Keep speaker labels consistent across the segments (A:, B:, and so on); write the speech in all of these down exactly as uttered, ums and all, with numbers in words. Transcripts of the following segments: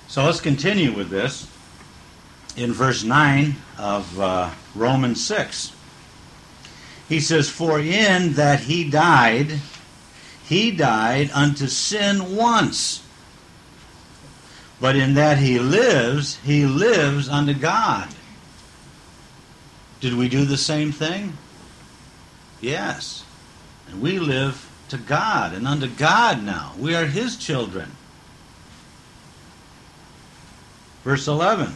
A: So let's continue with this in verse nine of uh, Romans six. He says, "For in that he died, he died unto sin once. But in that he lives, he lives unto God." Did we do the same thing? Yes. And we live to God and unto God now. We are his children. Verse eleven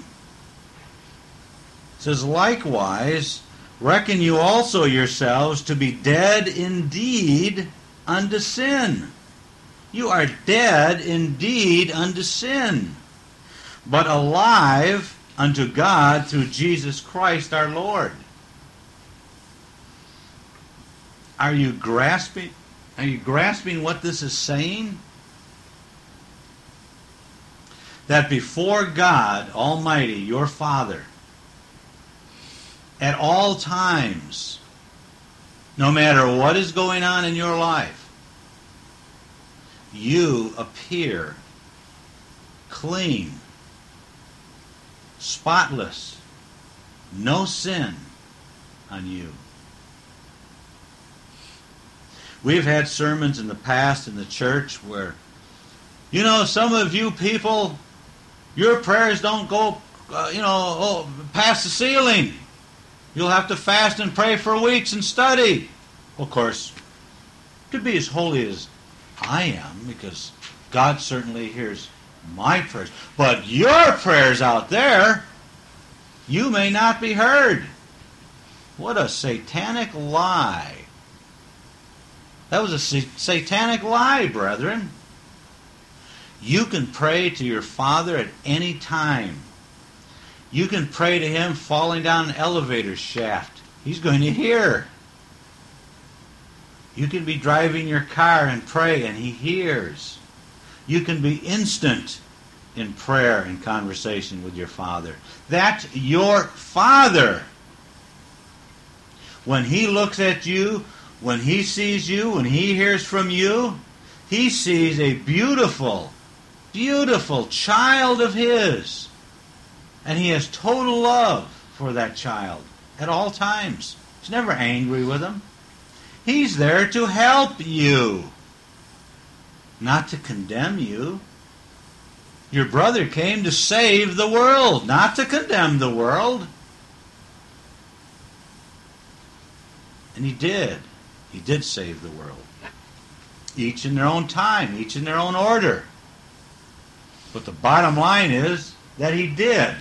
A: says, "Likewise, reckon you also yourselves to be dead indeed unto sin." You are dead indeed unto sin, but alive unto God through Jesus Christ our Lord. Are you grasping? Are you grasping what this is saying? That before God Almighty, your Father, at all times, no matter what is going on in your life, you appear clean, spotless, no sin on you. We've had sermons in the past in the church where, you know, some of you people, your prayers don't go, uh, you know, oh, past the ceiling. You'll have to fast and pray for weeks and study. Of course, to be as holy as I am, because God certainly hears my prayers. But your prayers out there, you may not be heard. What a satanic lie. That was a satanic lie, brethren. You can pray to your Father at any time. You can pray to him falling down an elevator shaft. He's going to hear. You can be driving your car and pray, and he hears. You can be instant in prayer and conversation with your Father. That's your Father. When he looks at you, when he sees you, when he hears from you, he sees a beautiful, beautiful child of his. And he has total love for that child at all times. He's never angry with him. He's there to help you, not to condemn you. Your brother came to save the world, not to condemn the world. And he did. He did save the world. Each in their own time, each in their own order. But the bottom line is that he did.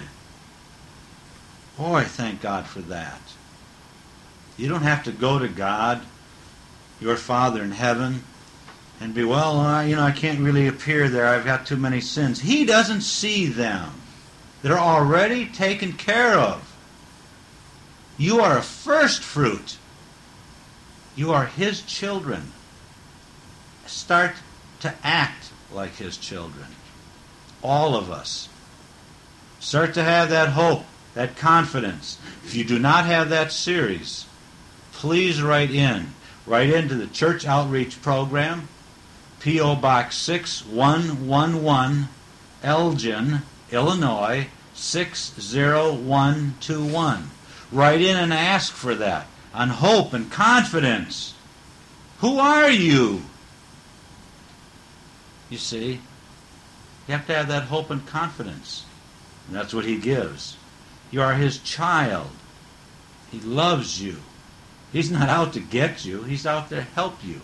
A: Boy, thank God for that. You don't have to go to God, your Father in heaven, and be, well, uh, you know, I can't really appear there. I've got too many sins. He doesn't see them. They're already taken care of. You are a first fruit. You are his children. Start to act like his children. All of us. Start to have that hope, that confidence. If you do not have that series, please write in. Write into the Church Outreach Program, P O Box six one one one, Elgin, Illinois, six zero one two one. Write in and ask for that, on hope and confidence. Who are you? You see, you have to have that hope and confidence. And that's what he gives. You are his child. He loves you. He's not out to get you. He's out to help you.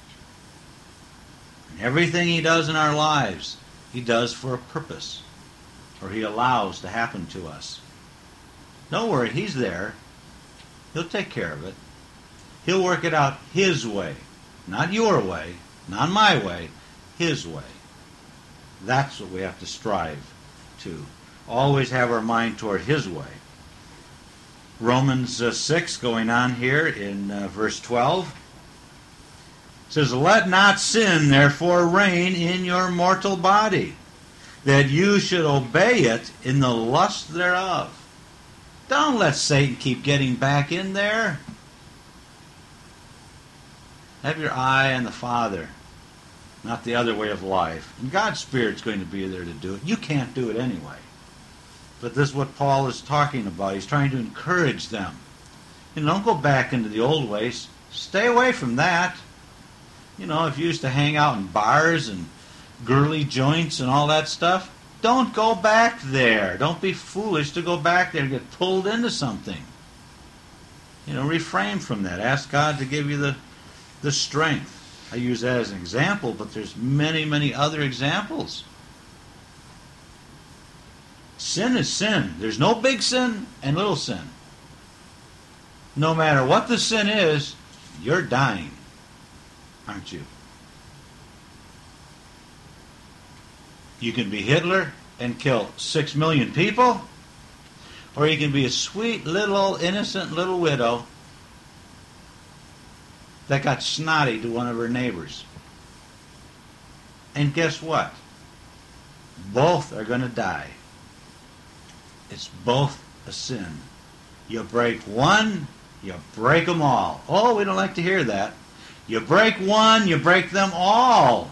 A: And everything he does in our lives, he does for a purpose, or he allows to happen to us. Don't worry, he's there. He'll take care of it. He'll work it out his way. Not your way, not my way, his way. That's what we have to strive to. Always have our mind toward his way. Romans uh, six, going on here in uh, verse twelve, says, "Let not sin therefore reign in your mortal body, that you should obey it in the lust thereof." Don't let Satan keep getting back in there. Have your eye on the Father. not the other way of life. And God's Spirit's going to be there to do it. You can't do it anyway. But this is what Paul is talking about. He's trying to encourage them. You know, don't go back into the old ways. Stay away from that. You know, if you used to hang out in bars and girly joints and all that stuff, don't go back there. Don't be foolish to go back there and get pulled into something. You know, refrain from that. Ask God to give you the, the strength. I use that as an example, but there's many, many other examples. Sin is sin. There's no big sin and little sin. No matter what the sin is, you're dying, aren't you? You can be Hitler and kill six million people, or you can be a sweet little innocent little widow that got snotty to one of her neighbors. And guess what? Both are going to die. It's both a sin. You break one, you break them all. Oh, we don't like to hear that. You break one, you break them all.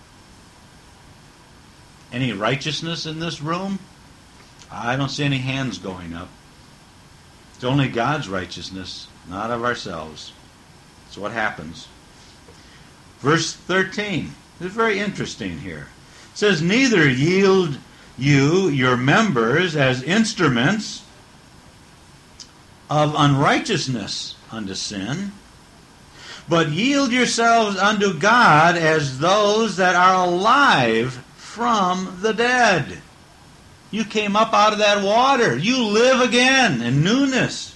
A: Any righteousness in this room? I don't see any hands going up. It's only God's righteousness, not of ourselves. That's what happens. Verse thirteen. It's very interesting here. It says, neither yield you your members as instruments of unrighteousness unto sin, but yield yourselves unto God as those that are alive from the dead. You came up out of that water. You live again in newness.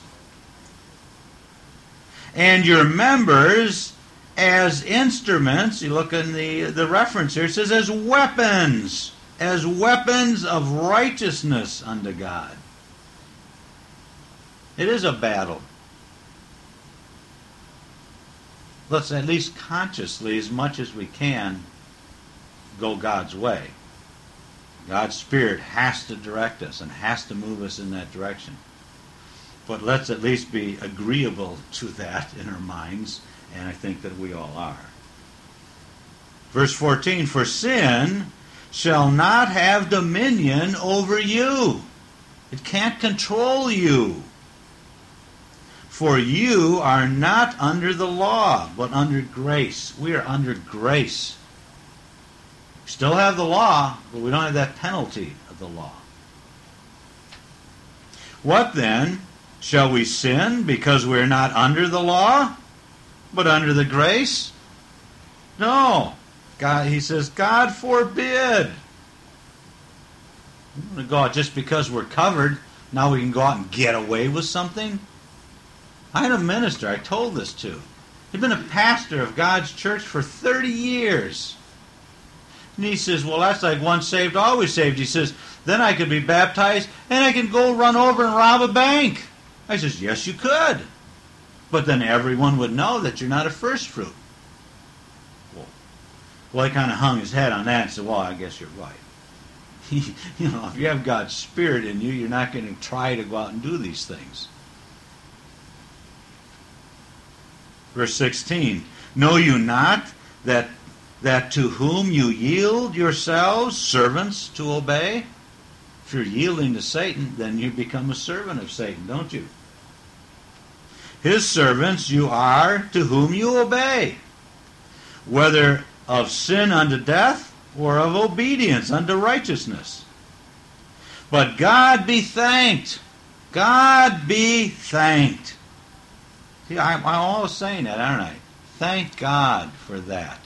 A: And your members as instruments, you look in the, the reference here, it says as weapons, as weapons of righteousness unto God. It is a battle. Let's at least consciously, as much as we can, go God's way. God's Spirit has to direct us and has to move us in that direction. But let's at least be agreeable to that in our minds, and I think that we all are. Verse fourteen, for sin shall not have dominion over you. It can't control you. For you are not under the law, but under grace. We are under grace. We still have the law, but we don't have that penalty of the law. What then? Shall we sin because we're not under the law, but under the grace? No. God, he says, God forbid. We're going to go out just because we're covered. Now we can go out and get away with something. I had a minister I told this to. He'd been a pastor of God's church for thirty years. And he says, well, that's like once saved, always saved. He says, then I could be baptized and I can go run over and rob a bank. I says, yes, you could. But then everyone would know that you're not a first fruit. Well, well he kind of hung his head on that and said, well, I guess you're right. You know, if you have God's Spirit in you, you're not going to try to go out and do these things. Verse sixteen, know you not that that to whom you yield yourselves servants to obey? If you're yielding to Satan, then you become a servant of Satan, don't you? His servants you are to whom you obey, whether of sin unto death or of obedience unto righteousness. But God be thanked. God be thanked. See, I, I'm always saying that, aren't I? Thank God for that.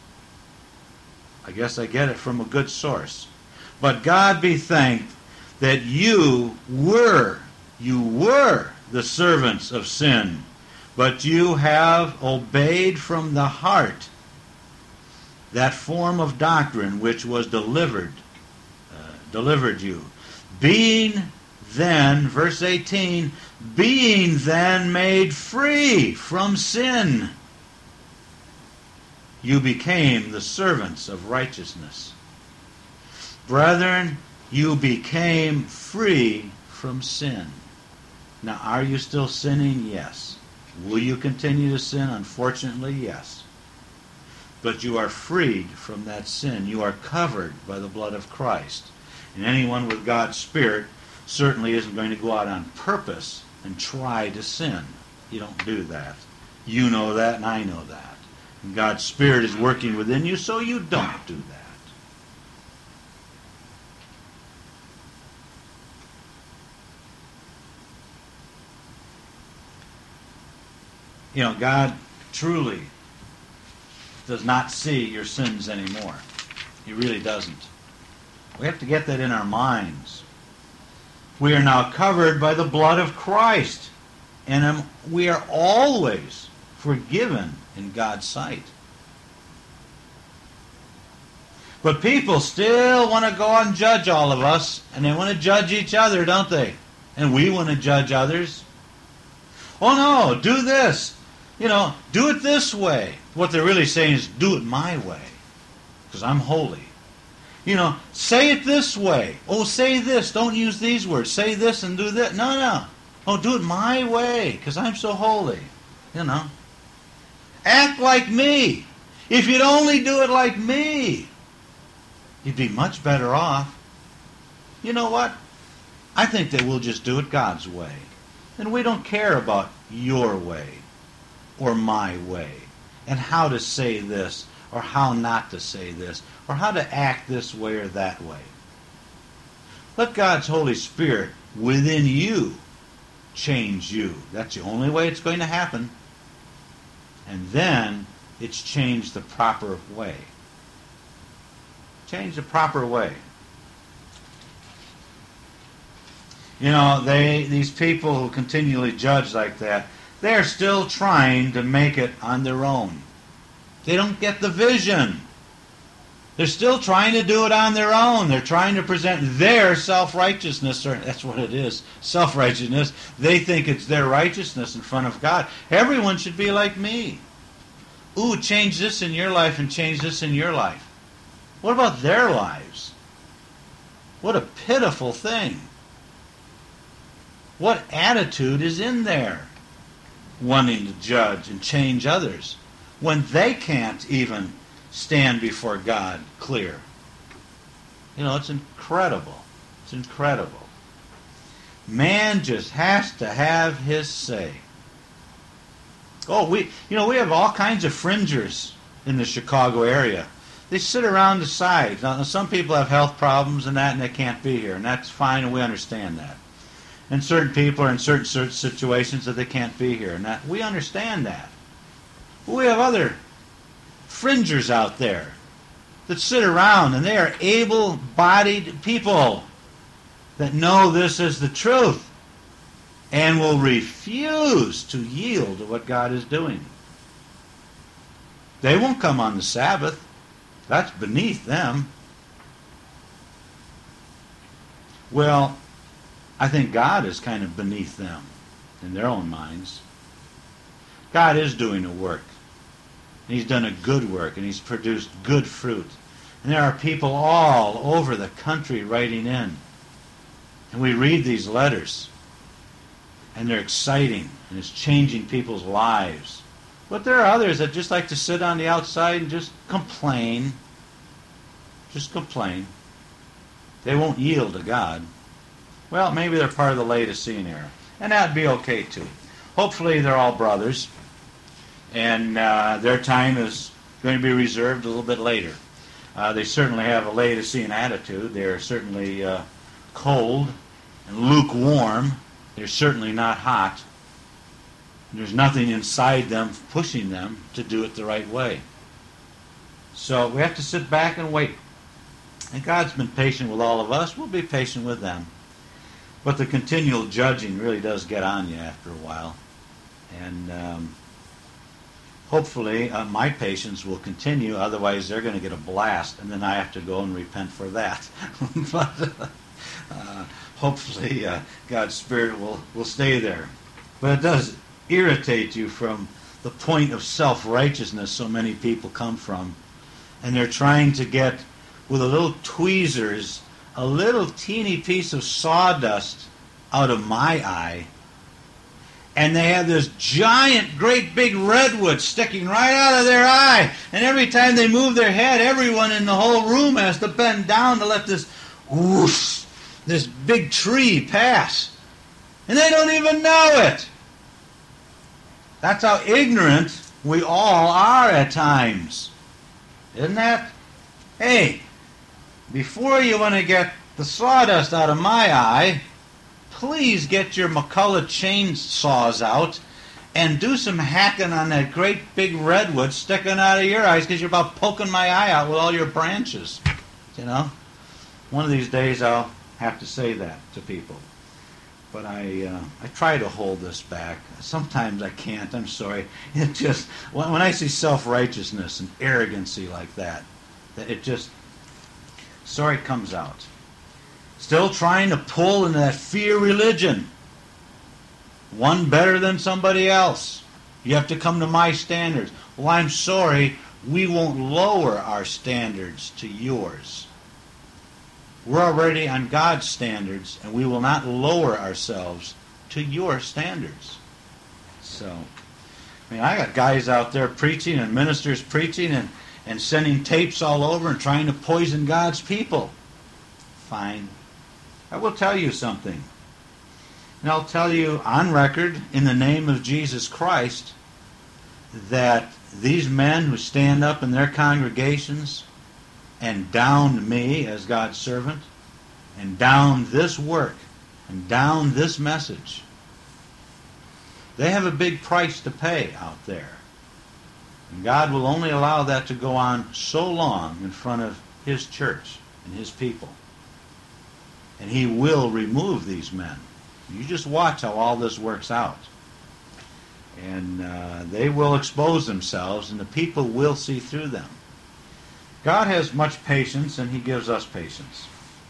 A: I guess I get it from a good source. But God be thanked that you were, you were the servants of sin, but you have obeyed from the heart that form of doctrine which was delivered, uh, delivered you. Being then, verse eighteen, being then made free from sin, you became the servants of righteousness. Brethren, you became free from sin. Now, are you still sinning? Yes. Will you continue to sin? Unfortunately, yes. But you are freed from that sin. You are covered by the blood of Christ. And anyone with God's Spirit certainly isn't going to go out on purpose and try to sin. You don't do that. You know that, and I know that. And God's Spirit is working within you, so you don't do that. You know, God truly does not see your sins anymore. He really doesn't. We have to get that in our minds. We are now covered by the blood of Christ, and we are always forgiven in God's sight. But people still want to go and judge all of us, and they want to judge each other, don't they? And we want to judge others. Oh no, do this. You know, do it this way. What they're really saying is, do it my way, because I'm holy. You know, say it this way. Oh, say this. Don't use these words. Say this and do that. No, no. Oh, do it my way, because I'm so holy. You know. Act like me. If you'd only do it like me, you'd be much better off. You know what? I think that we'll just do it God's way. And we don't care about your way or my way and how to say this or how not to say this or how to act this way or that way. Let God's Holy Spirit within you change you. That's the only way it's going to happen. And then it's changed the proper way. Change the proper way. You know, they these people who continually judge like that, they're still trying to make it on their own. They don't get the vision. They're still trying to do it on their own. They're trying to present their self-righteousness. Or that's what it is, self-righteousness. They think it's their righteousness in front of God. Everyone should be like me. Ooh, change this in your life and change this in your life. What about their lives? What a pitiful thing. What attitude is in there? Wanting to judge and change others when they can't even stand before God clear. You know, it's incredible. It's incredible. Man just has to have his say. Oh, we, you know, we have all kinds of fringers in the Chicago area. They sit around the sides. Now, some people have health problems and that, and they can't be here, and that's fine, and we understand that. And certain people are in certain, certain situations that they can't be here, and that we understand that. But we have other fringers out there that sit around, and they are able-bodied people that know this is the truth and will refuse to yield to what God is doing. They won't come on the Sabbath. That's beneath them. Well, I think God is kind of beneath them in their own minds. God is doing a work. And He's done a good work, and He's produced good fruit. And there are people all over the country writing in. And we read these letters, and they're exciting, and it's changing people's lives. But there are others that just like to sit on the outside and just complain. Just complain. They won't yield to God. Well, maybe they're part of the Laodicean era. And that'd be okay too. Hopefully they're all brothers. And uh, their time is going to be reserved a little bit later. Uh, they certainly have a Laodicean attitude. They're certainly uh, cold and lukewarm. They're certainly not hot. There's nothing inside them pushing them to do it the right way. So we have to sit back and wait. And God's been patient with all of us. We'll be patient with them. But the continual judging really does get on you after a while. And um, hopefully uh, my patience will continue. Otherwise they're going to get a blast. And then I have to go and repent for that. But uh, hopefully uh, God's Spirit will, will stay there. But it does irritate you from the point of self-righteousness so many people come from. And they're trying to get, with a little tweezers, a little teeny piece of sawdust out of my eye, And they have this giant, great big redwood sticking right out of their eye. And every time they move their head, everyone in the whole room has to bend down to let this whoosh, this big tree pass. And they don't even know it. That's how ignorant we all are at times. Isn't that? Hey, before you want to get the sawdust out of my eye, please get your McCulloch chainsaws out and do some hacking on that great big redwood sticking out of your eyes, because you're about poking my eye out with all your branches. You know? One of these days I'll have to say that to people. But I uh, I try to hold this back. Sometimes I can't. I'm sorry. It just, when, when I see self-righteousness and arrogancy like that, that it just, sorry, it comes out. Still trying to pull into that fear religion. One better than somebody else. You have to come to my standards. Well, I'm sorry, we won't lower our standards to yours. We're already on God's standards, and we will not lower ourselves to your standards. So, I mean, I got guys out there preaching and ministers preaching and, and sending tapes all over and trying to poison God's people. Fine. I will tell you something. And I'll tell you on record, in the name of Jesus Christ, that these men who stand up in their congregations and down me as God's servant, and down this work, and down this message, they have a big price to pay out there. And God will only allow that to go on so long in front of His church and His people. And He will remove these men. You just watch how all this works out. And uh, they will expose themselves, and the people will see through them. God has much patience, and He gives us patience.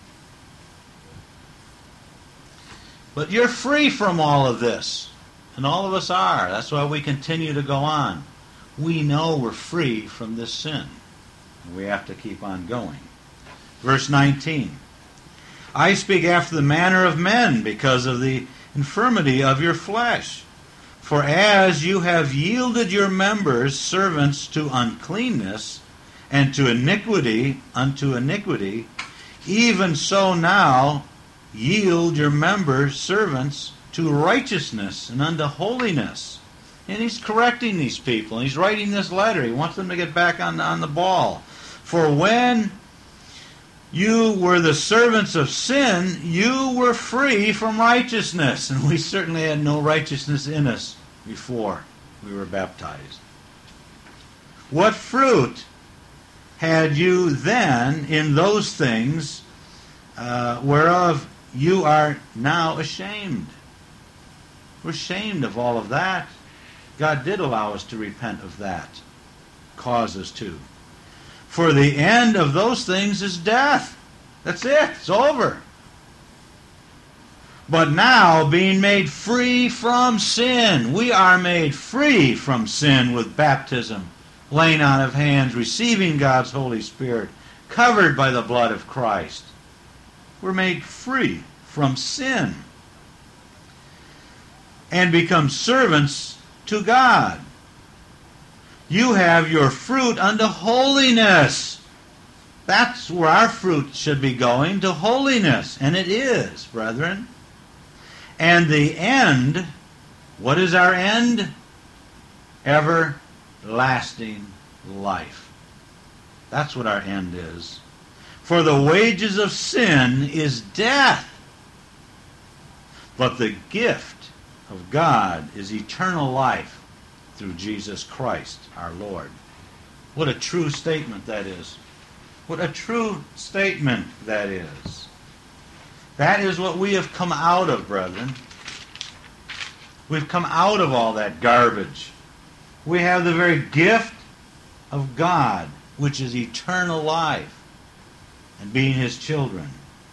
A: But you're free from all of this. And all of us are. That's why we continue to go on. We know we're free from this sin. And we have to keep on going. Verse nineteen. I speak after the manner of men because of the infirmity of your flesh. For as you have yielded your members servants to uncleanness, and to iniquity unto iniquity, even so now yield your members servants to righteousness and unto holiness. And he's correcting these people. And he's writing this letter. He wants them to get back on, on the ball. For when you were the servants of sin, you were free from righteousness. And we certainly had no righteousness in us before we were baptized. What fruit had you then in those things uh, whereof you are now ashamed? We're ashamed of all of that. God did allow us to repent of that. Cause us to. For the end of those things is death. That's it. It's over. But now, being made free from sin, we are made free from sin with baptism, laying on of hands, receiving God's Holy Spirit, covered by the blood of Christ. We're made free from sin and become servants to God. You have your fruit unto holiness. That's where our fruit should be going, to holiness. And it is, brethren. And the end, what is our end? Everlasting life. That's what our end is. For the wages of sin is death. But the gift of God is eternal life through Jesus Christ our Lord. What a true statement that is. What a true statement that is. That is what we have come out of, brethren. We've come out of all that garbage. We have the very gift of God, which is eternal life, and being His children.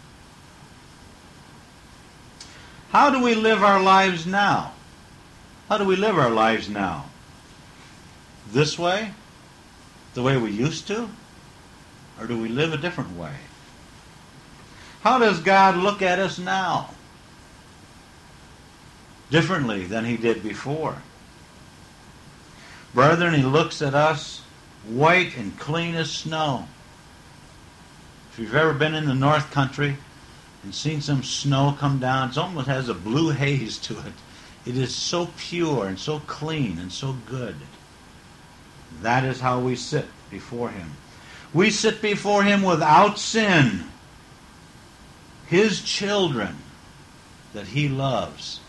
A: How do we live our lives now? How do we live our lives now? This way? The way we used to? Or do we live a different way? How does God look at us now? differently than he did before. Brethren, he looks at us white and clean as snow. If you've ever been in the North Country and seen some snow come down, it almost has a blue haze to it. It is so pure and so clean and so good. That is how we sit before him. We sit before him without sin, his children that he loves.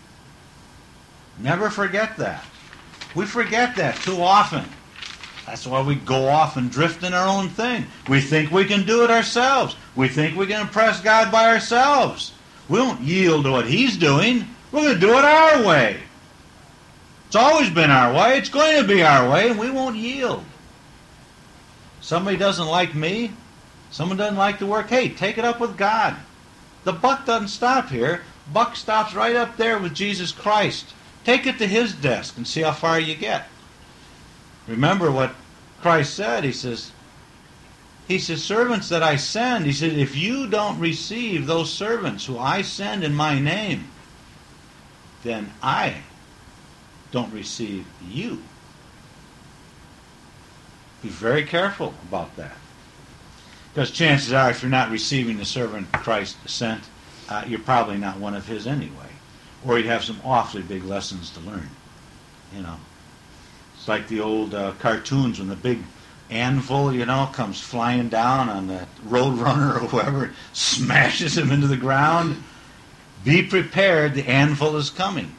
A: Never forget that. We forget that too often. That's why we go off and drift in our own thing. We think we can do it ourselves. We think we can impress God by ourselves. We don't yield to what he's doing. We're going to do it our way. It's always been our way. It's going to be our way, and we won't yield. Somebody doesn't like me. Someone doesn't like the work. Hey, take it up with God. The buck doesn't stop here. Buck stops right up there with Jesus Christ. Take it to his desk and see how far you get. Remember what Christ said. He says, he says, servants that I send, he said, if you don't receive those servants who I send in my name, then I don't receive you. Be very careful about that. Because chances are, if you're not receiving the servant Christ sent, uh, you're probably not one of his anyway. Or you'd have some awfully big lessons to learn. You know. It's like the old uh, cartoons when the big anvil, you know, comes flying down on the roadrunner or whoever, smashes him into the ground. Be prepared, the anvil is coming.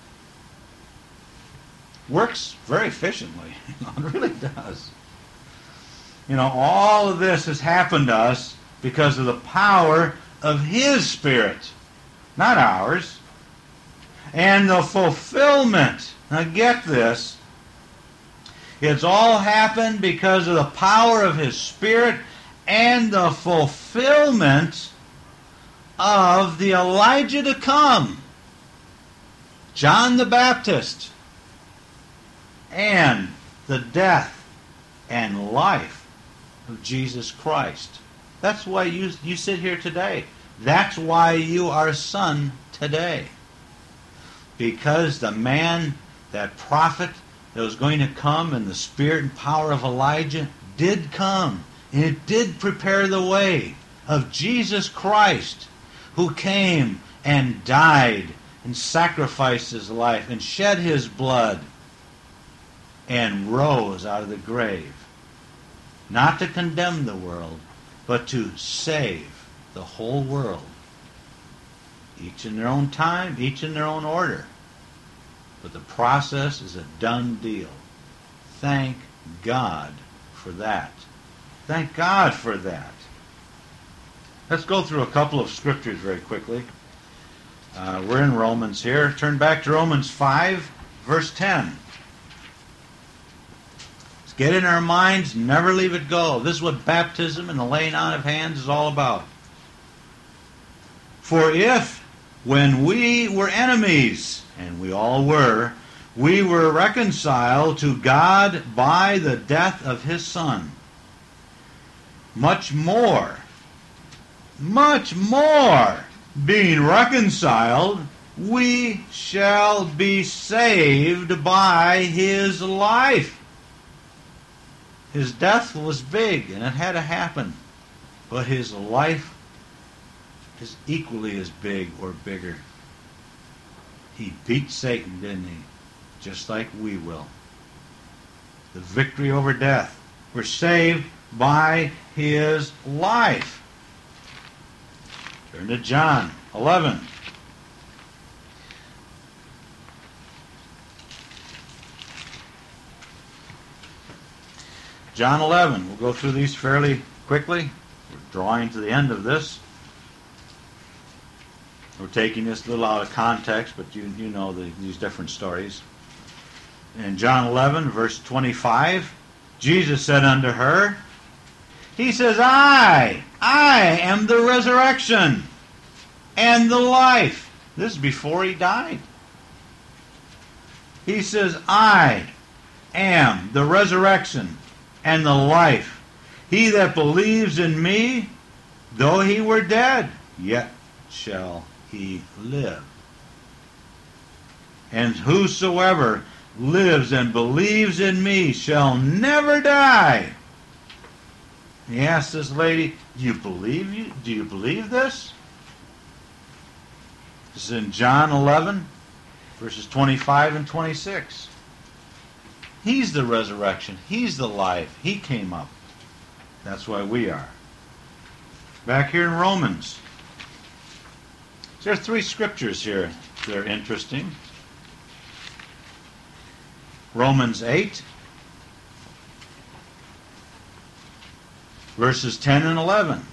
A: Works very efficiently. It really does. You know, all of this has happened to us because of the power of his Spirit, not ours. And the fulfillment. Now get this. It's all happened because of the power of his Spirit and the fulfillment of the Elijah to come. John the Baptist. And the death and life of Jesus Christ. That's why you, you sit here today. That's why you are a son today. Because the man, that prophet that was going to come in the spirit and power of Elijah did come. And it did prepare the way of Jesus Christ, who came and died and sacrificed his life and shed his blood and rose out of the grave. Not to condemn the world, but to save the whole world. Each in their own time, each in their own order. But the process is a done deal. Thank God for that. Thank God for that. Let's go through a couple of scriptures very quickly. Uh, we're in Romans here. Turn back to Romans five, verse ten. Let's get in our minds, never leave it go. This is what baptism and the laying on of hands is all about. For if, when we were enemies, and we all were, we were reconciled to God by the death of his Son, much more, much more, being reconciled, we shall be saved by his life. His death was big, and it had to happen. But his life is equally as big or bigger. He beat Satan, didn't he? Just like we will. The victory over death. We're saved by his life. Turn to John eleven. John eleven. We'll go through these fairly quickly. We're drawing to the end of this. We're taking this a little out of context, but you, you know the, these different stories. In John eleven, verse twenty-five, Jesus said unto her, he says, I, I am the resurrection and the life. This is before he died. He says, I am the resurrection and the life. He that believes in me, though he were dead, yet shall he live. And whosoever lives and believes in me shall never die. He asked this lady, do you believe you do you believe this? This is in John eleven, verses twenty-five and twenty-six. He's the resurrection. He's the life. He came up. That's why we are. Back here in Romans. There are three scriptures here that are interesting. Romans eight, verses ten and eleven.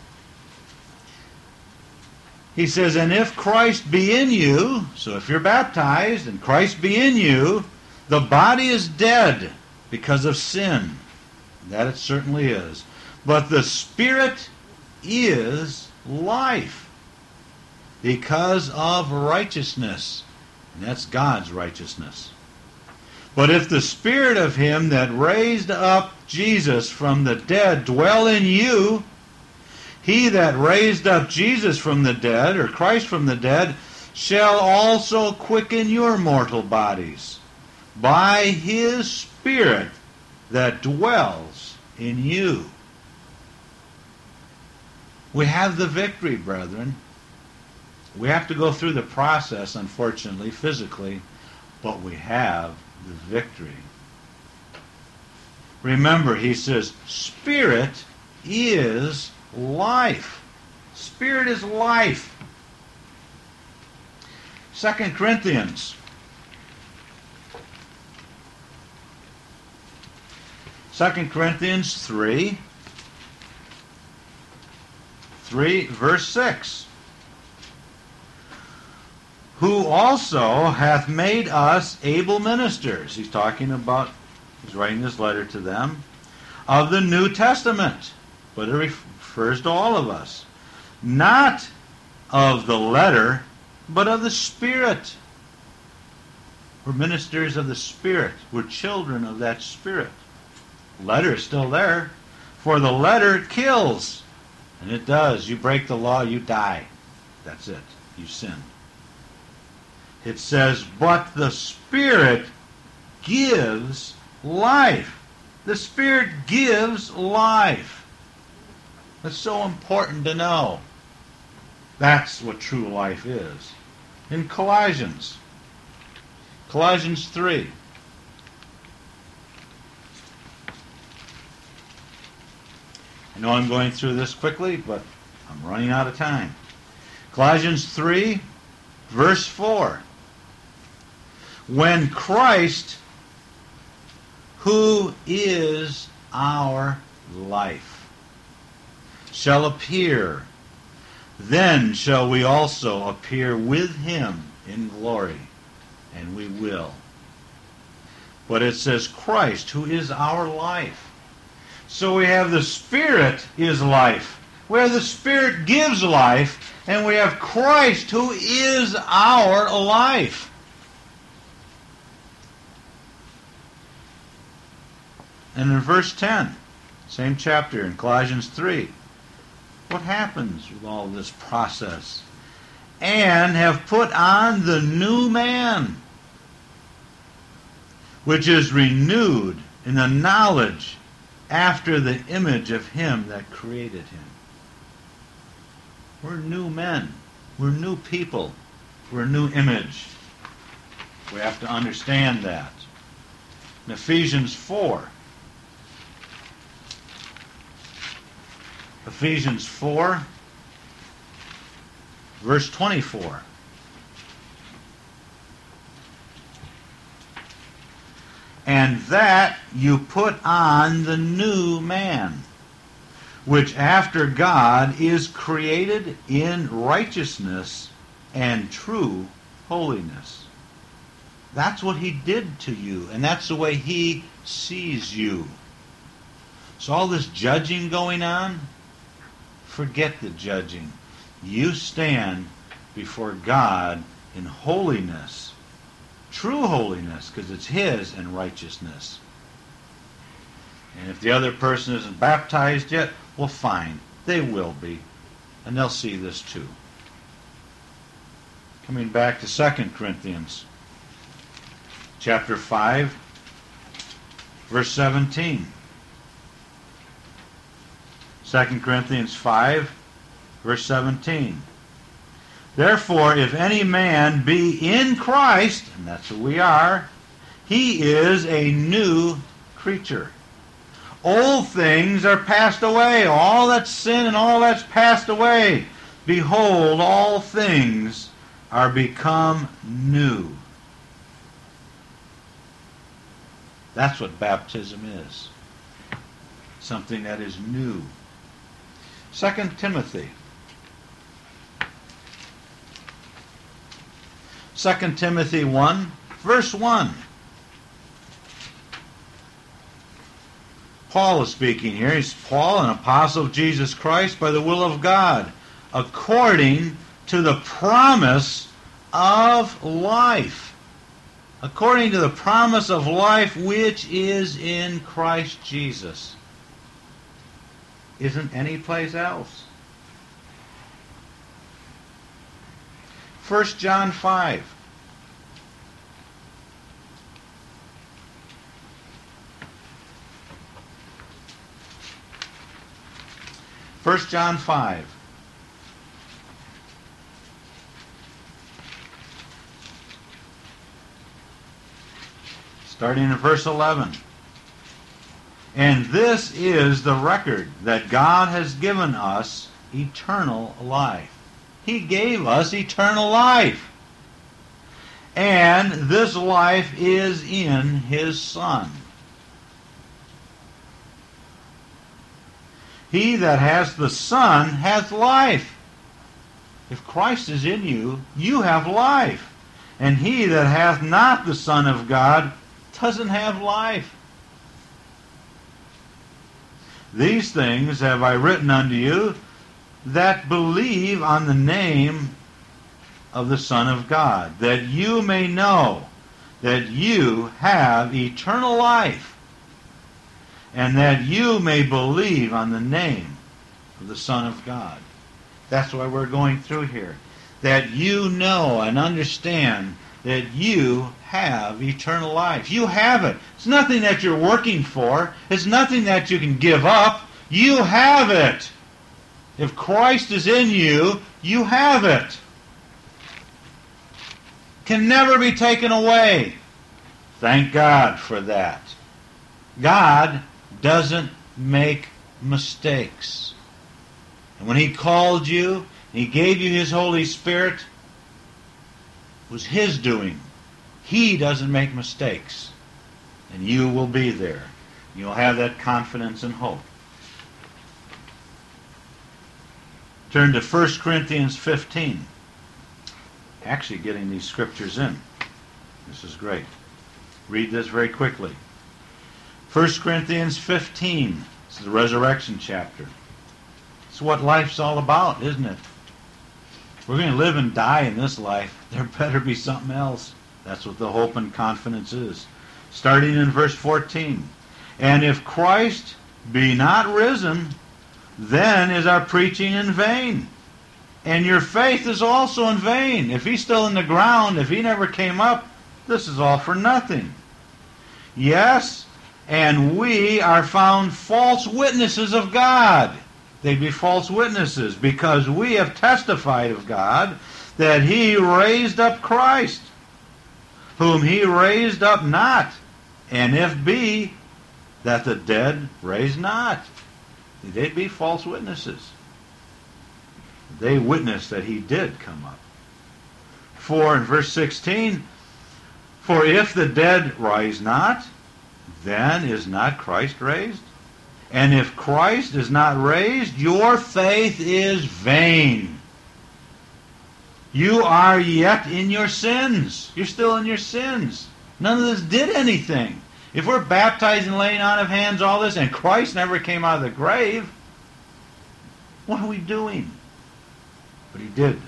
A: He says, and if Christ be in you, so if you're baptized and Christ be in you, the body is dead because of sin. That it certainly is. But the Spirit is life because of righteousness. And that's God's righteousness. But if the Spirit of him that raised up Jesus from the dead dwell in you, he that raised up Jesus from the dead, or Christ from the dead, shall also quicken your mortal bodies by his Spirit that dwells in you. We have the victory, brethren. We have to go through the process, unfortunately, physically, but we have the victory. Remember, he says, Spirit is life. Spirit is life. Second Corinthians. Second Corinthians three. three, verse six. Who also hath made us able ministers. He's talking about, he's writing this letter to them, of the New Testament. But it refers to all of us. Not of the letter, but of the Spirit. We're ministers of the Spirit. We're children of that Spirit. Letter is still there. For the letter kills. And it does. You break the law, you die. That's it. You sin. It says, but the Spirit gives life. The Spirit gives life. That's so important to know. That's what true life is. In Colossians. Colossians three. I know I'm going through this quickly, but I'm running out of time. Colossians three, verse four. When Christ, who is our life, shall appear, then shall we also appear with him in glory, and we will. But it says Christ, who is our life. So we have the Spirit is life, where the Spirit gives life, and we have Christ, who is our life. And in verse ten, same chapter in Colossians three, what happens with all this process? And have put on the new man, which is renewed in the knowledge after the image of him that created him. We're new men. We're new people. We're a new image. We have to understand that. In Ephesians four, Ephesians four, verse twenty-four. And that you put on the new man, which after God is created in righteousness and true holiness. That's what he did to you, and that's the way he sees you. So all this judging going on, forget the judging. You stand before God in holiness, true holiness, because it's his, and righteousness. And if the other person isn't baptized yet, well, fine. They will be. And they'll see this too. Coming back to Second Corinthians. chapter five, verse seventeen. Second Corinthians five, verse seventeen. Therefore, if any man be in Christ, and that's who we are, he is a new creature. Old things are passed away. All that's sin and all that's passed away. Behold, all things are become new. That's what baptism is. Something that is new. Second Timothy. Second Timothy one, verse one. Paul is speaking here. He's Paul, an apostle of Jesus Christ by the will of God, according to the promise of life. According to the promise of life which is in Christ Jesus. Isn't any place else. First John five. First John five. Starting in verse eleven. And this is the record that God has given us eternal life. He gave us eternal life. And this life is in His Son. He that has the Son hath life. If Christ is in you, you have life. And he that hath not the Son of God doesn't have life. These things have I written unto you that believe on the name of the Son of God, that you may know that you have eternal life, and that you may believe on the name of the Son of God. That's why we're going through here. That you know and understand that you have eternal life. You have it. It's nothing that you're working for. It's nothing that you can give up. You have it. If Christ is in you, you have it. Can never be taken away. Thank God for that. God doesn't make mistakes. And when He called you, He gave you His Holy Spirit, it was His doing. He doesn't make mistakes. And you will be there. You'll have that confidence and hope. Turn to First Corinthians fifteen. Actually getting these scriptures in. This is great. Read this very quickly. First Corinthians fifteen. This is the resurrection chapter. It's what life's all about, isn't it? We're going to live and die in this life. There better be something else. That's what the hope and confidence is. Starting in verse fourteen. And if Christ be not risen, then is our preaching in vain. And your faith is also in vain. If He's still in the ground, if He never came up, this is all for nothing. Yes, and we are found false witnesses of God. They be false witnesses, because we have testified of God that He raised up Christ, whom He raised up not, and if be that the dead raised not. They'd be false witnesses. They witnessed that He did come up. For in verse sixteen, for if the dead rise not, then is not Christ raised? And if Christ is not raised, your faith is vain. You are yet in your sins. You're still in your sins. None of this did anything. If we're baptized and laying on of hands, all this, and Christ never came out of the grave, what are we doing? But He did.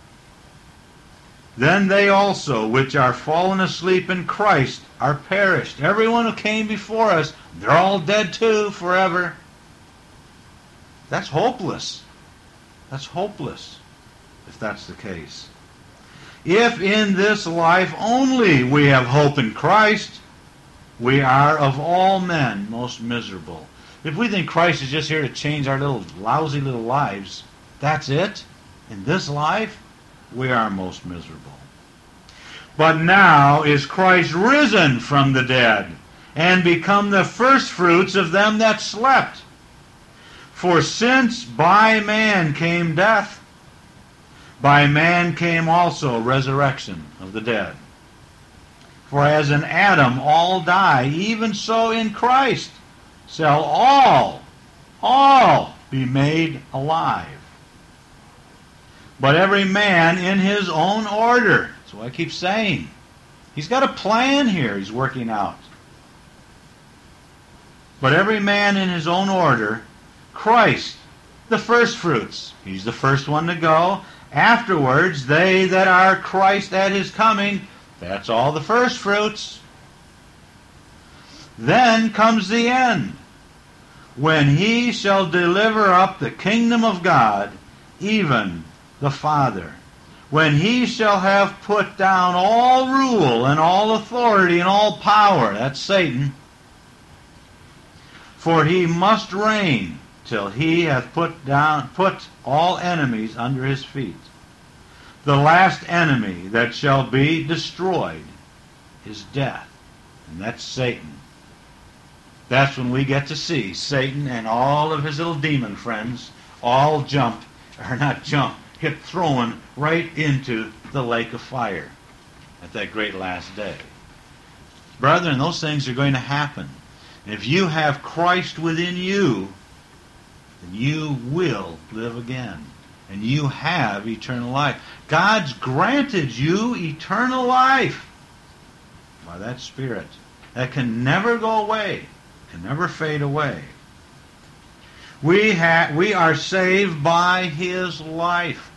A: Then they also, which are fallen asleep in Christ, are perished. Everyone who came before us, they're all dead too, forever. That's hopeless. That's hopeless, if that's the case. If in this life only we have hope in Christ, we are of all men most miserable. If we think Christ is just here to change our little lousy little lives, that's it. In this life, we are most miserable. But now is Christ risen from the dead, and become the firstfruits of them that slept. For since by man came death, by man came also resurrection of the dead. For as in Adam all die, even so in Christ shall all, all be made alive. But every man in his own order. That's what I keep saying. He's got a plan here he's working out. But every man in his own order, Christ, the firstfruits. He's the first one to go. Afterwards, they that are Christ at his coming, that's all the firstfruits. Then comes the end, when he shall deliver up the kingdom of God, even the Father. When he shall have put down all rule and all authority and all power, that's Satan. For he must reign till he hath put down put all enemies under his feet. The last enemy that shall be destroyed is death, and that's Satan. That's when we get to see Satan and all of his little demon friends all jump, or not jump, get thrown right into the lake of fire at that great last day. Brethren, those things are going to happen. And if you have Christ within you, then you will live again. And you have eternal life. God's granted you eternal life by that Spirit. That can never go away. Can never fade away. We, ha- we are saved by his life.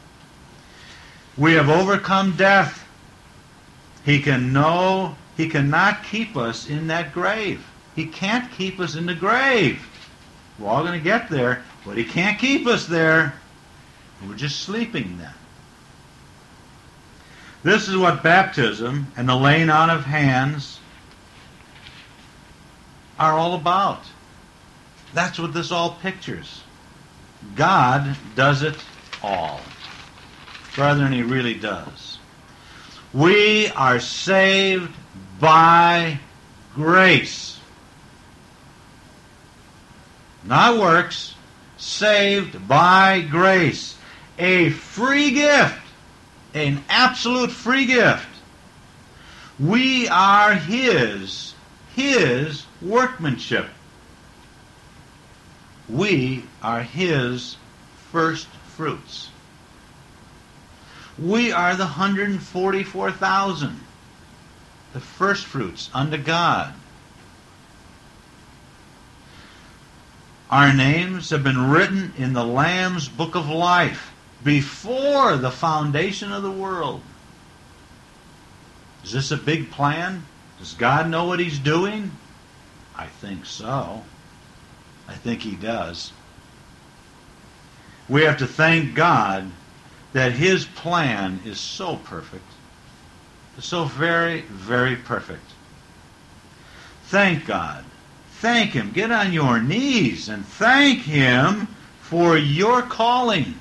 A: We have overcome death. He can know, he cannot keep us in that grave. He can't keep us in the grave. We're all going to get there, but he can't keep us there. We're just sleeping then. This is what baptism and the laying on of hands are all about. That's what this all pictures. God does it all. Brethren, he really does. We are saved by grace. Not works. Saved by grace. A free gift. An absolute free gift. We are his, his workmanship. We are his first fruits. We are the one hundred forty-four thousand, the first fruits unto God. Our names have been written in the Lamb's book of life before the foundation of the world. Is this a big plan? Does God know what he's doing? I think so. I think he does. We have to thank God that his plan is so perfect. So very, very perfect. Thank God. Thank him. Get on your knees and thank him for your calling.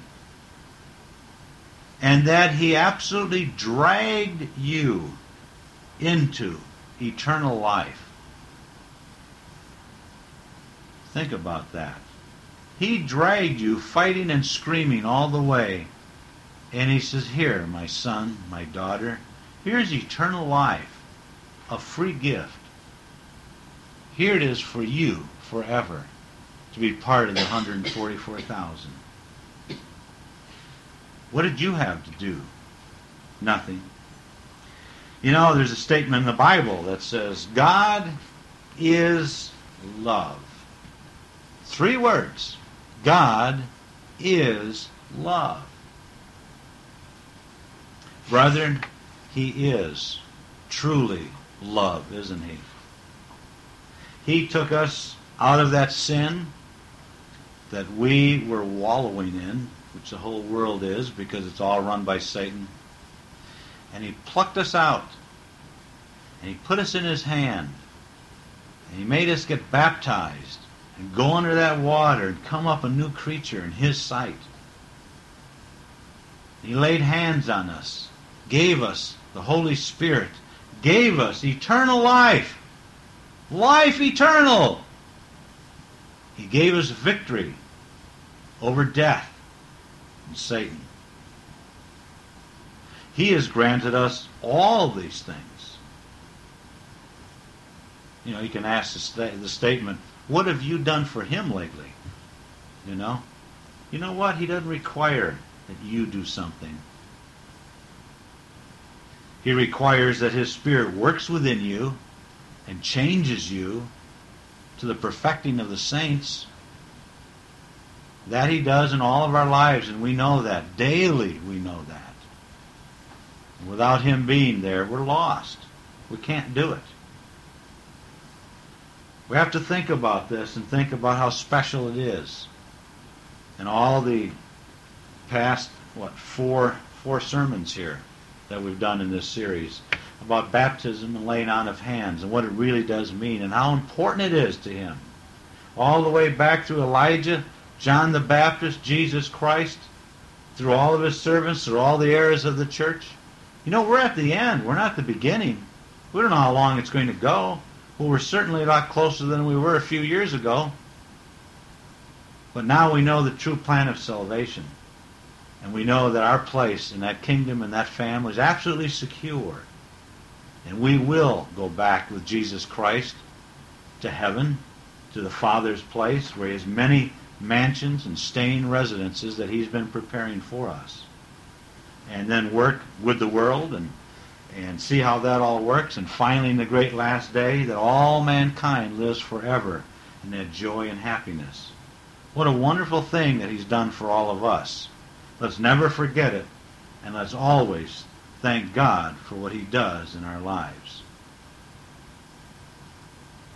A: And that he absolutely dragged you into eternal life. Think about that. He dragged you fighting and screaming all the way. And he says, here, my son, my daughter, here's eternal life, a free gift. Here it is for you forever to be part of the one hundred forty-four thousand. What did you have to do? Nothing. You know, there's a statement in the Bible that says, God is love. Three words. God is love. Brethren, he is truly love, isn't he? He took us out of that sin that we were wallowing in, which the whole world is because it's all run by Satan. And He plucked us out. And He put us in His hand. And He made us get baptized and go under that water and come up a new creature in His sight. He laid hands on us, gave us the Holy Spirit, gave us eternal life. Life eternal. He gave us victory over death and Satan. He has granted us all these things. You know, you can ask the, sta- the statement, what have you done for Him lately? You know? You know what? He doesn't require that you do something. He requires that His Spirit works within you and changes you to the perfecting of the saints. That He does in all of our lives, and we know that. Daily we know that. Without Him being there, we're lost. We can't do it. We have to think about this and think about how special it is. And all the past, what, four, four sermons here that we've done in this series about baptism and laying on of hands and what it really does mean and how important it is to Him. All the way back through Elijah, John the Baptist, Jesus Christ, through all of His servants, through all the eras of the church. You know, we're at the end. We're not the beginning. We don't know how long it's going to go. Well, we're certainly a lot closer than we were a few years ago. But now we know the true plan of salvation. And we know that our place in that kingdom and that family is absolutely secure. And we will go back with Jesus Christ to heaven, to the Father's place, where He has many mansions and staying residences that He's been preparing for us. And then work with the world and, and see how that all works. And finally, in the great last day, that all mankind lives forever in that joy and happiness. What a wonderful thing that He's done for all of us. Let's never forget it, and let's always thank God for what He does in our lives.